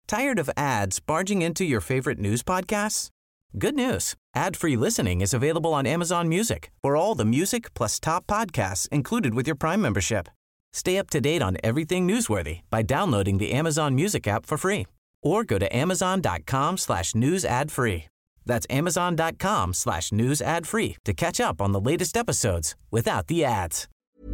Tired of ads barging into your favorite news podcasts? Good news. Ad-free listening is available on Amazon Music for all the music plus top podcasts included with your Prime membership. Stay up to date on everything newsworthy by downloading the Amazon Music app for free or go to amazon.com/news ad free. That's amazon.com/news ad free to catch up on the latest episodes without the ads.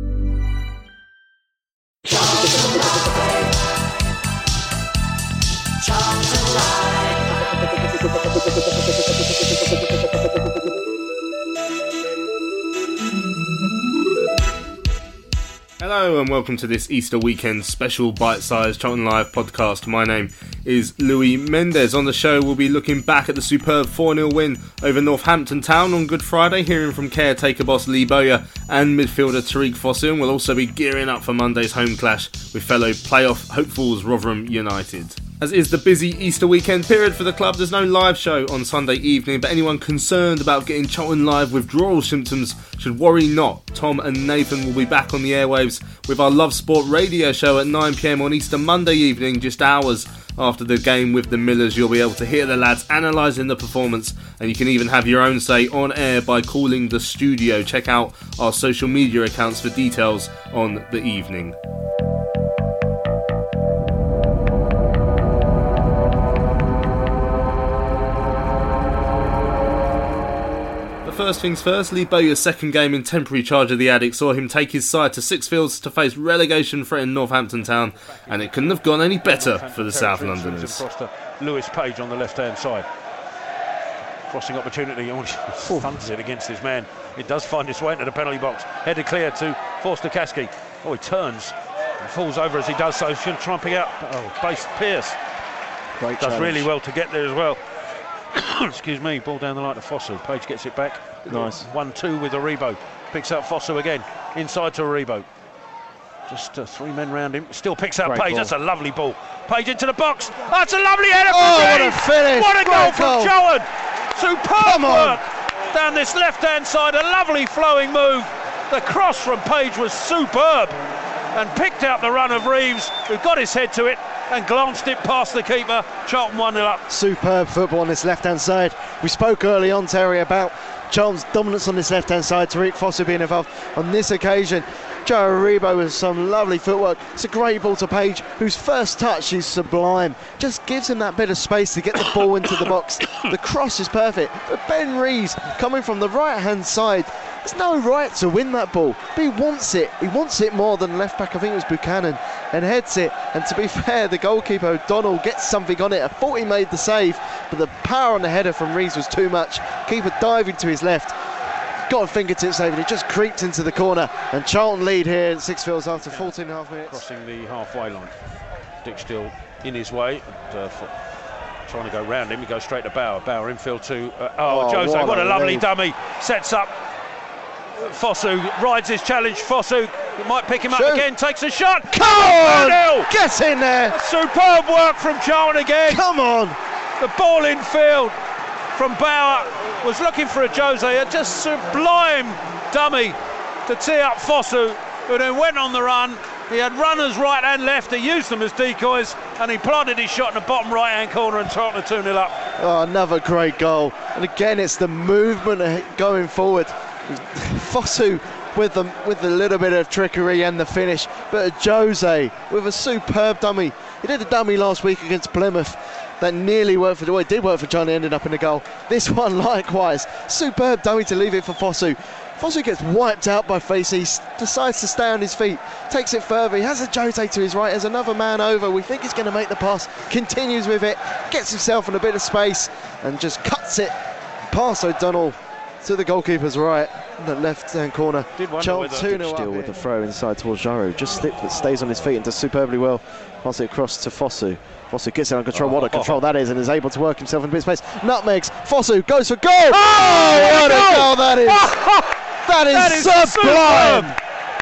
Hello and welcome to this Easter weekend special bite-sized Charlton Live podcast. My name is Louis Mendes. On the show we'll be looking back at the superb 4-0 win over Northampton Town on Good Friday, hearing from caretaker boss Lee Bowyer and midfielder Tariq Fosu, and we'll also be gearing up for Monday's home clash with fellow playoff hopefuls Rotherham United. As is the busy Easter weekend period for the club, there's no live show on Sunday evening, but anyone concerned about getting Charlton Live withdrawal symptoms should worry not. Tom and Nathan will be back on the airwaves with our Love Sport radio show at 9pm on Easter Monday evening, just hours after the game with the Millers. You'll be able to hear the lads analysing the performance, and you can even have your own say on air by calling the studio. Check out our social media accounts for details on the evening. First things first, Lee Bowyer's second game in temporary charge of the Addicks saw him take his side to Sixfields to face relegation-threatened Northampton Town, and it couldn't have gone any better for the South Londoners. Across to Lewis Page on the left-hand side. Crossing opportunity, thunts it against his man. It does find its way into the penalty box. Headed clear to Forster Kasky. Oh, he turns and falls over as he does so. Should try and pick out. Oh, base Pearce. Great does challenge. really well to get there as well. Excuse me, ball down the line to Fosu. Page gets it back. Nice. 1-2 with Aribo. Picks up Fosu again. Inside to Aribo. Just 3 men round him. Still picks up Great Page. ball. That's a lovely ball. Page into the box. That's a lovely header from What a Reeves. finish. What a goal Great from goal. Jowan. Superb Come on. work down this left-hand side. A lovely flowing move. The cross from Page was superb and picked out the run of Reeves, who got his head to it and glanced it past the keeper. Charlton 1-0 up. Superb football on this left-hand side. We spoke early on, Terry, about Charlton's dominance on this left-hand side. Tariq Fosu being involved. On this occasion, Joe Aribo with some lovely footwork. It's a great ball to Page, whose first touch is sublime. Just gives him that bit of space to get the ball into the box. The cross is perfect, but Ben Reeves coming from the right-hand side, there's no right to win that ball, but he wants it. He wants it more than left back, I think it was Buchanan, and heads it. And to be fair, the goalkeeper O'Donnell gets something on it. I thought he made the save, but the power on the header from Reeves was too much. Keeper diving to his left, got a fingertip save, and it just creeped into the corner. And Charlton lead here at Sixfields after 14.5 minutes. Crossing the halfway line. Dick still in his way. And, trying to go round him. He goes straight to Bauer. Bauer infield to Jose. What a lovely dummy. Sets up Fosu, rides his challenge. Fosu might pick him up again, takes a shot. Come on! 2-0. Get in there! Superb work from Charlton again. Come on! The ball in field from Bauer was looking for a Jose, a just sublime dummy to tee up Fosu, who then went on the run. He had runners right and left, he used them as decoys, and he planted his shot in the bottom right hand corner, and Charlton 2-0 up. Oh, another great goal. And again, it's the movement going forward. Fosu with a little bit of trickery and the finish, but Jose with a superb dummy. He did a dummy last week against Plymouth that nearly worked for, well, it did work for Johnny, ended up in a goal. This one likewise, superb dummy to leave it for Fosu. Fosu gets wiped out by Facey, decides to stay on his feet, takes it further, he has a Jose to his right, there's another man over, we think he's going to make the pass, continues with it, gets himself in a bit of space and just cuts it past O'Donnell to the goalkeeper's right, in the left-hand corner. Charlton 2-0 up with the throw inside towards Jaro, just slipped but stays on his feet and does superbly well. Pass it across to Fosu. Fosu gets it under control. What a control that is, and is able to work himself in a bit of space. Nutmegs. Fosu goes for goal. Oh, what a goal that is! That is sublime.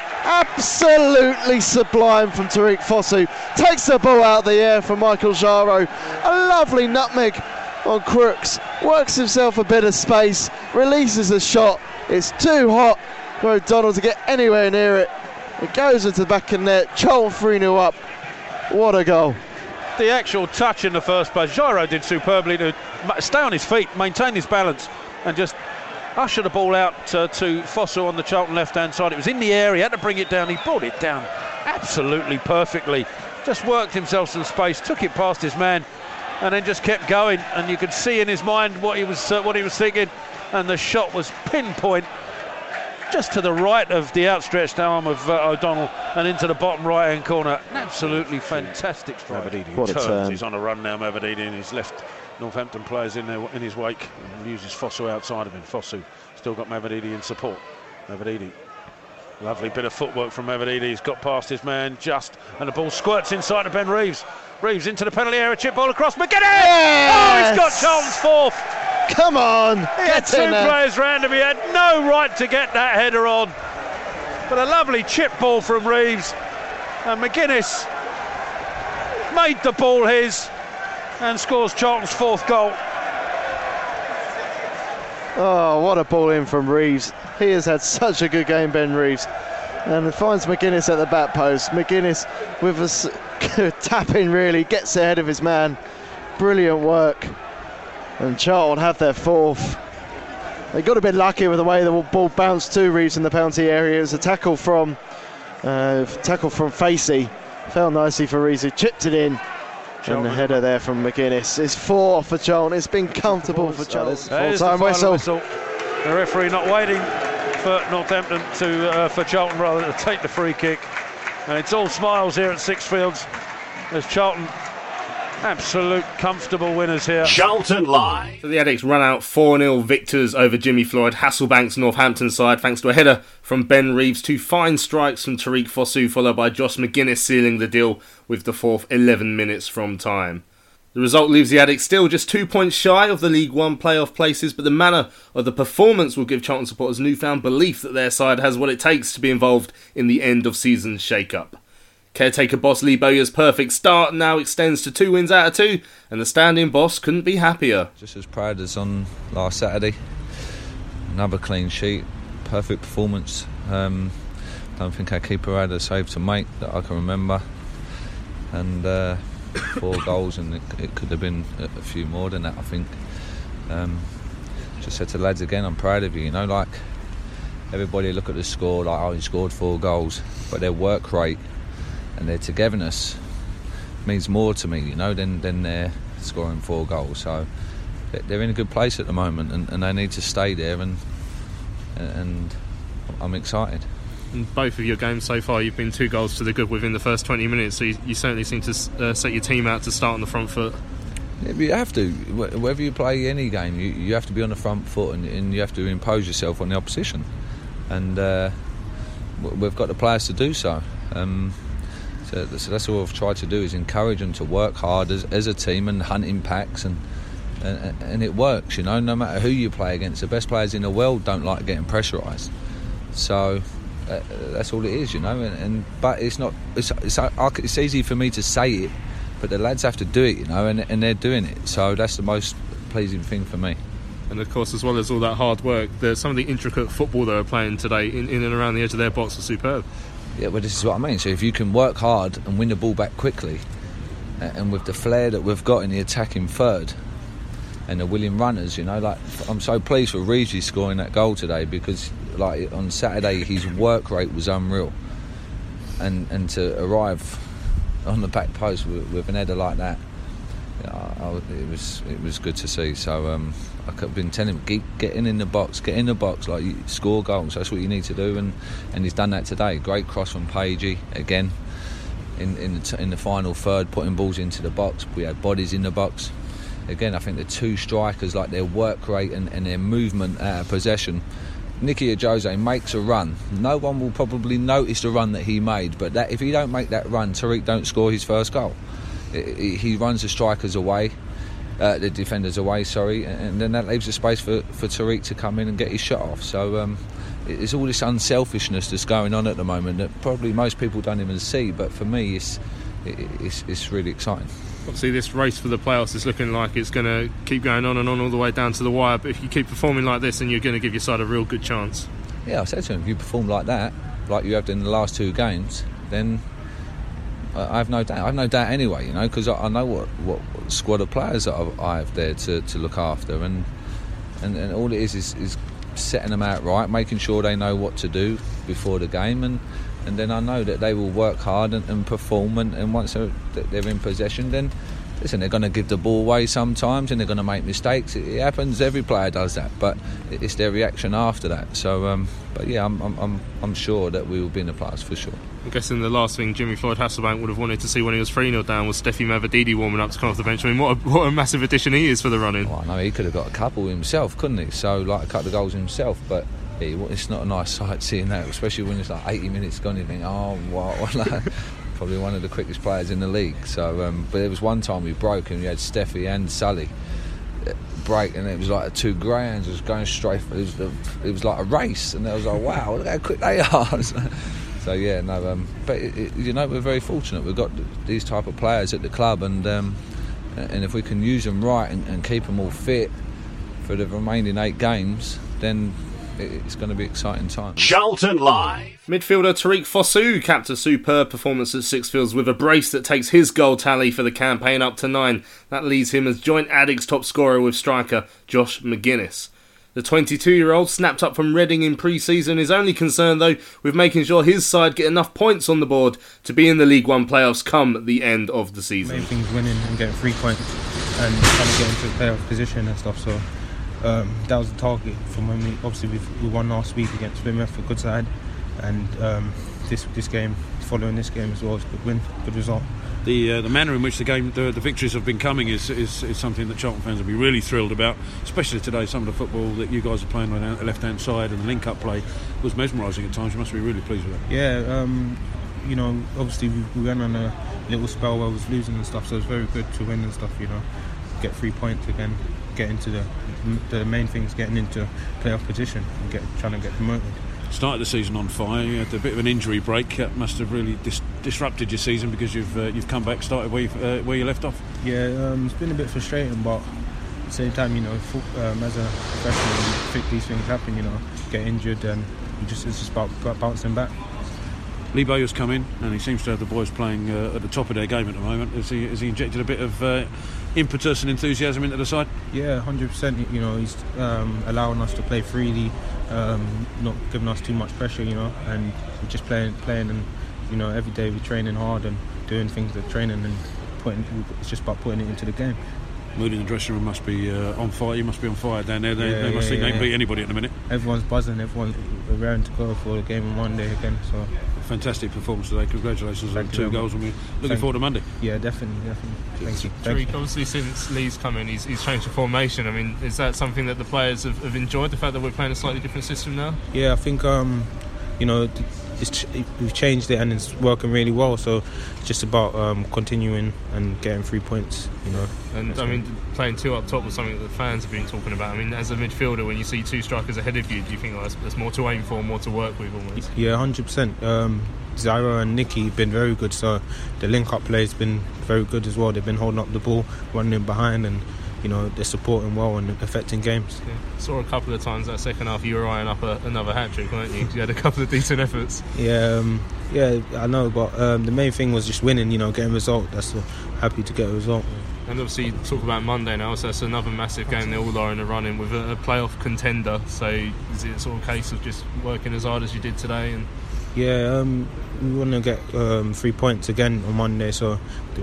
Absolutely sublime from Tariq Fosu. Takes the ball out of the air from Michael Jaro. A lovely nutmeg on Crooks. Works himself a bit of space. Releases the shot. It's too hot for O'Donnell to get anywhere near it. It goes into the back of the net. Charlton 3-0 up. What a goal. the actual touch in the first place, Giroud did superbly to stay on his feet, maintain his balance, and just usher the ball out to Fosu on the Charlton left-hand side. It was in the air, he had to bring it down, he brought it down absolutely perfectly. Just worked himself some space, took it past his man, and then just kept going. And you could see in his mind what he was thinking. And the shot was pinpoint, just to the right of the outstretched arm of O'Donnell, and into the bottom right-hand corner. An absolutely fantastic strike. Mavididi turns. He's on a run now. Mavididi, and he's left Northampton players in his wake, and uses Fosu outside of him. Fosu still got Mavididi in support. Mavididi. Lovely bit of footwork from Mavididi. He's got past his man and the ball squirts inside to Ben Reeves. Reeves into the penalty area, chip ball across. McGuinness! Yes! Oh, he's got Charlton's fourth. Come on! He had two players round him. He had no right to get that header on. But a lovely chip ball from Reeves. And McGuinness made the ball his and scores Charlton's fourth goal. Oh, what a ball in from Reeves. He has had such a good game, Ben Reeves. And finds McGuinness at the back post. McGuinness with a tap-in, really, gets ahead of his man. Brilliant work. And Charlton have their fourth. They got a bit lucky with the way the ball bounced to Reeves in the penalty area. It was a tackle from Facey. Fell nicely for Reeves, who chipped it in. And the header there from McGuinness. It's 4 for Charlton. It's been comfortable for Charlton. Full-time whistle. The referee not waiting for Northampton for Charlton rather to take the free kick. And it's all smiles here at Sixfields as Charlton absolute comfortable winners here. Charlton Live. So the Addicts run out 4-0 victors over Jimmy Floyd, Hasselbank's Northampton side, thanks to a header from Ben Reeves, 2 fine strikes from Tariq Fosu, followed by Josh McGuinness sealing the deal with the fourth 11 minutes from time. The result leaves the Addicts still just 2 points shy of the League One playoff places, but the manner of the performance will give Charlton supporters newfound belief that their side has what it takes to be involved in the end of season shake-up. Caretaker boss Lee Bowyer's perfect start now extends to 2 wins out of 2, and the standing boss couldn't be happier. Just as proud as on last Saturday. Another clean sheet, perfect performance. Don't think our keeper had a save to make that I can remember. And 4 goals, and it could have been a few more than that, I think. Just said to the lads again, I'm proud of you, like everybody look at the score like, oh, he scored 4 goals, but their work rate and their togetherness means more to me, than they're scoring 4 goals. So they're in a good place at the moment, and they need to stay there, and I'm excited. In both of your games so far, you've been 2 goals to the good within the first 20 minutes, so you certainly seem to set your team out to start on the front foot. Yeah, you have to. Whether you play any game, you have to be on the front foot, and you have to impose yourself on the opposition. And we've got the players to do so. So that's all I've tried to do, is encourage them to work hard as a team and hunt impacts, and it works, no matter who you play against. The best players in the world don't like getting pressurised. So that's all it is, but it's not. It's easy for me to say it, but the lads have to do it, and they're doing it. So that's the most pleasing thing for me. And of course, as well as all that hard work, some of the intricate football they were playing today in and around the edge of their box was superb. Yeah, well, this is what I mean. So if you can work hard and win the ball back quickly, and with the flair that we've got in the attacking third and the willing runners, I'm so pleased with Reeves scoring that goal today, because on Saturday his work rate was unreal, and to arrive on the back post with an header like that, it was good to see. So I've been telling him, get in the box, like you score goals. That's what you need to do, and he's done that today. Great cross from Pagey again in the final third, putting balls into the box. We had bodies in the box. Again, I think the 2 strikers, like their work rate and their movement out of possession. Nicky Ajose makes a run. No one will probably notice the run that he made, but if he don't make that run, Tariq don't score his first goal. He runs the strikers away, the defenders away, and then that leaves a space for Tariq to come in and get his shot off. So it's all this unselfishness that's going on at the moment that probably most people don't even see, but for me it's really exciting. Obviously this race for the playoffs is looking like it's going to keep going on and on all the way down to the wire, but if you keep performing like this, then you're going to give your side a real good chance. Yeah, I said to him, if you perform like that, like you have in the last 2 games, then I have no doubt. I have no doubt anyway, you know, because I know what squad of players that I have there to look after, and all it is setting them out right, making sure they know what to do before the game, and then I know that they will work hard and perform, and once they're in possession, then listen, they're going to give the ball away sometimes, and they're going to make mistakes. It happens. Every player does that, but it's their reaction after that. So, but yeah, I'm sure that we will be in the playoffs for sure. I'm guessing the last thing Jimmy Floyd Hasselbank would have wanted to see when he was 3-0 down was Steffi Mavadidi warming up to come off the bench. I mean, what a massive addition he is for the run-in. Well, I know he could have got a couple himself, couldn't he? So, like, a couple of goals himself, but it's not a nice sight seeing that, especially when it's like 80 minutes gone. You think, oh, what? Like, probably one of the quickest players in the league. So, but there was one time we broke and we had Steffi and Sully break, and it was like the two greyhounds was going straight. It was like a race, and I was like, wow, look how quick they are. So yeah, no, but you know, we're very fortunate. We've got these type of players at the club, and if we can use them right and keep them all fit for the remaining 8 games, then it's going to be exciting times. Charlton Live. Midfielder Tariq Fosu capped a superb performance at Sixfields with a brace that takes his goal tally for the campaign up to 9. That leaves him as joint Addicks top scorer with striker Josh McGuinness. The 22-year-old, snapped up from Reading in pre-season, is only concerned though with making sure his side get enough points on the board to be in the League One playoffs come the end of the season. Main thing is winning and getting 3 points and trying to get into the playoff position and stuff. So that was the target from when we won last week against Plymouth, a good side, and this game, following this game as well, is a good win, good result. The manner in which the victories have been coming is something that Charlton fans will be really thrilled about, especially today. Some of the football that you guys are playing on the left-hand side and the link-up play was mesmerising at times. You must be really pleased with that. Yeah, you know, obviously we went on a little spell where I was losing and stuff, so it's very good to win and stuff, you know, get 3 points again, get into the main thing is getting into playoff position and trying to get promoted. Started the season on fire. You had a bit of an injury break. That must have really disrupted your season because you've come back, started where you left off. Yeah, it's been a bit frustrating, but at the same time, you know, as a professional, these things happen. You know, get injured, and it's just about bouncing back. Lee Bowyer's come in, and he seems to have the boys playing at the top of their game at the moment. Has he injected a bit of impetus and enthusiasm into the side? Yeah, 100%. You know, he's allowing us to play freely, not giving us too much pressure. You know, and we're just playing, and you know, every day we're training hard and doing things that training and it's just about putting it into the game. Mood in the dressing room must be on fire. You must be on fire down there. They must think they can beat anybody at the minute. Everyone's buzzing. Everyone's raring to go for the game on Monday again. So fantastic performance today. Congratulations on 2 goals, and we're looking forward to Monday. Yeah, definitely. Thank you. Tariq, obviously since Lee's come in, he's changed the formation. I mean, is that something that the players have enjoyed, the fact that we're playing a slightly different system now? Yeah, I think you know, we've changed it and it's working really well, so it's just about continuing and getting 3 points, you know. And I mean, playing 2 up top was something that the fans have been talking about. I mean, as a midfielder, when you see 2 strikers ahead of you, do you think there's more to aim for, more to work with almost? Yeah, 100%. Zyra and Nicky have been very good, so the link-up play has been very good as well. They've been holding up the ball, running behind, and you know, they're supporting well and affecting games. Yeah. Saw a couple of times that second half you were eyeing up another hat-trick, weren't you? You had a couple of decent efforts. Yeah, I know, but the main thing was just winning, you know, getting a result. That's happy to get a result. Yeah. And obviously, you talk about Monday now, so that's another massive game. They all are in the running with a playoff contender. So is it sort of a case of just working as hard as you did today? And yeah, we want to get 3 points again on Monday, so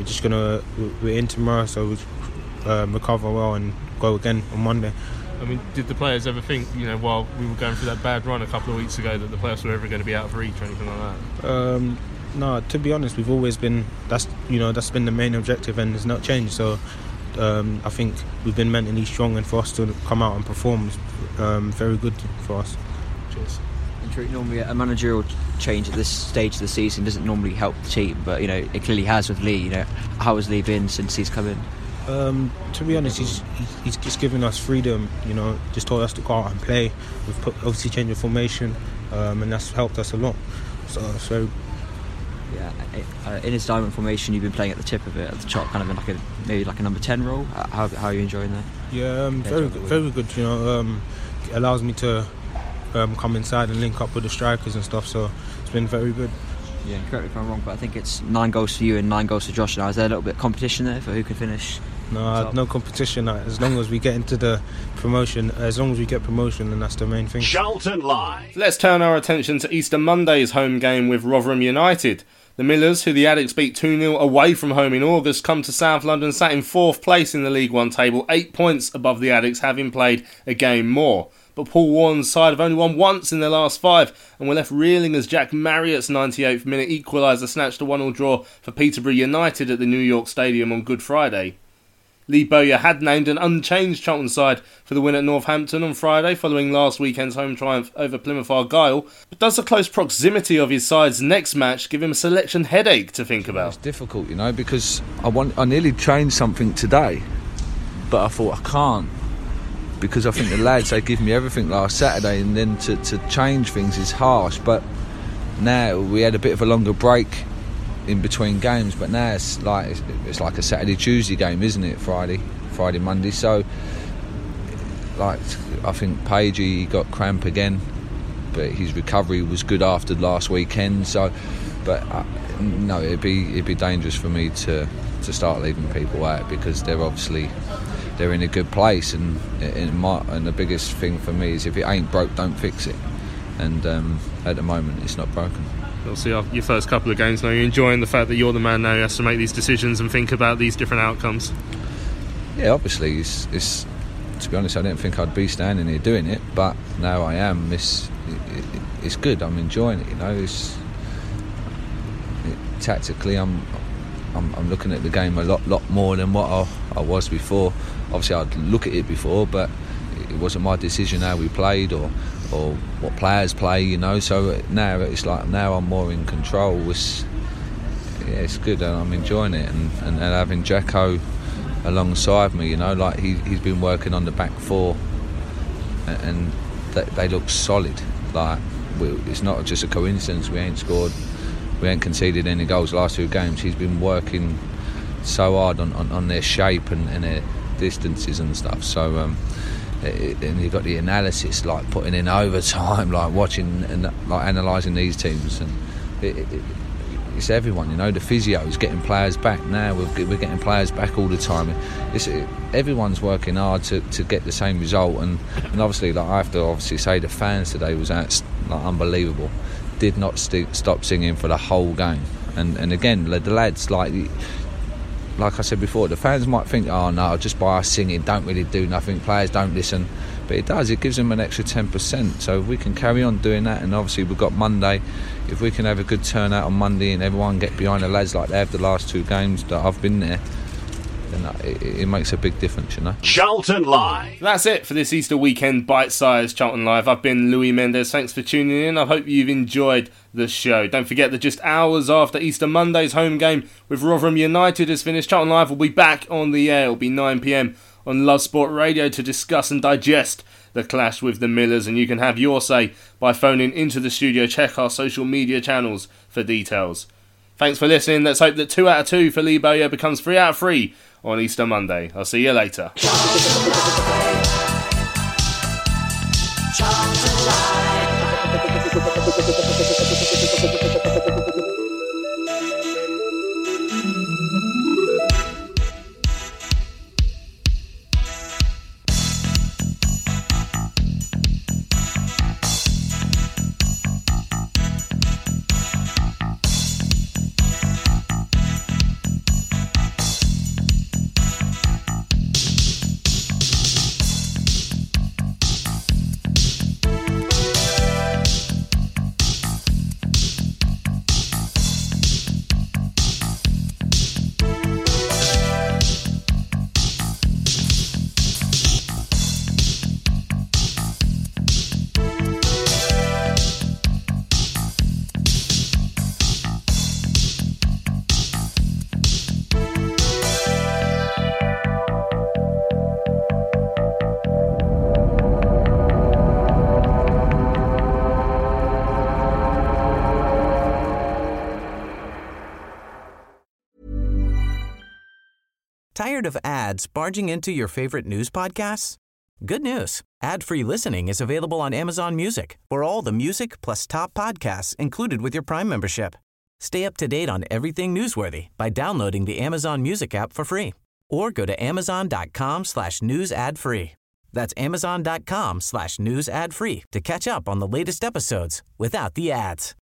we're in tomorrow, so we recover well and go again on Monday. I mean, did the players ever think, you know, while we were going through that bad run a couple of weeks ago, that the playoffs were ever going to be out of reach or anything like that? No, to be honest, we've always been, that's been the main objective, and it's not changed. So I think we've been mentally strong, and for us to come out and perform is very good for us. Cheers. Normally a managerial change at this stage of the season doesn't normally help the team, but you know, it clearly has with Lee. You know, how has Lee been since he's come in? To be honest, he's just given us freedom, you know, just told us to go out and play. We've obviously changed the formation, and that's helped us a lot. So yeah, in his diamond formation, you've been playing at the tip of it, at the top, kind of in maybe like a number 10 role. How are you enjoying that? Yeah, very good. You know, it allows me to come inside and link up with the strikers and stuff. So it's been very good. Yeah, correct me if I'm wrong, but I think it's 9 goals for you and 9 goals for Josh now. Is there a little bit of competition there for who can finish? No competition. As long as we get into the promotion, then that's the main thing. Charlton Live. Let's turn our attention to Easter Monday's home game with Rotherham United. The Millers, who the Addicts beat 2-0 away from home in August, come to South London sat in 4th place in the League One table, 8 points above the Addicts, having played a game more. But Paul Warren's side have only won once in their last 5 and were left reeling as Jack Marriott's 98th minute equaliser snatched a 1-1 draw for Peterborough United at the New York Stadium on Good Friday. Lee Bowyer had named an unchanged Charlton side for the win at Northampton on Friday following last weekend's home triumph over Plymouth Argyle. But does the close proximity of his side's next match give him a selection headache to think about? It's difficult, because I nearly changed something today, but I thought I can't. Because I think the lads, they give me everything last Saturday, and then to change things is harsh. But now we had a bit of a longer break in between games, but now it's like a Saturday-Tuesday game, isn't it? Friday-Monday. So, I think Pagey got cramp again, but his recovery was good after last weekend. So, but no, it'd be dangerous for me to start leaving people out, because they're in a good place, and the biggest thing for me is if it ain't broke, don't fix it. And at the moment, it's not broken. Obviously, your first couple of games now, you're enjoying the fact that you're the man now who has to make these decisions and think about these different outcomes. Yeah, obviously, it's to be honest, I didn't think I'd be standing here doing it, but now I am. It's good. I'm enjoying it. Tactically, I'm looking at the game a lot more than what I was before. Obviously, I'd look at it before, but it wasn't my decision how we played or what players play, So now it's like I'm more in control. It's good, and I'm enjoying it, and having Jacko alongside me, he's been working on the back four, and they look solid. It's not just a coincidence we ain't conceded any goals the last 2 games. He's been working so hard on their shape and their distances and stuff. So and you've got the analysis, putting in overtime, watching and analysing these teams, and it's everyone. The physio is getting players back now. We're getting players back all the time. Everyone's working hard to get the same result, and obviously, I have to say the fans today was unbelievable. Did not stop singing for the whole game, and again the lads, like I said before, the fans might think, oh no, just by us singing don't really do nothing, players don't listen, but it does. It gives them an extra 10%. So if we can carry on doing that, and obviously we've got Monday, if we can have a good turnout on Monday and everyone get behind the lads like they have the last 2 games that I've been there, then it makes a big difference, Charlton Live. That's it for this Easter weekend bite-sized Charlton Live. I've been Louis Mendes. Thanks for tuning in. I hope you've enjoyed the show. Don't forget that just hours after Easter Monday's home game with Rotherham United is finished, Charlton Live will be back on the air. It'll be 9 p.m. on Love Sport Radio to discuss and digest the clash with the Millers, and you can have your say by phoning into the studio. Check our social media channels for details. Thanks for listening. Let's hope that 2 out of 2 for Lee Bowyer becomes 3 out of 3 on Easter Monday. I'll see you later. Tired of ads barging into your favorite news podcasts? Good news. Ad-free listening is available on Amazon Music for all the music plus top podcasts included with your Prime membership. Stay up to date on everything newsworthy by downloading the Amazon Music app for free or go to amazon.com/news ad free. That's amazon.com/news ad free to catch up on the latest episodes without the ads.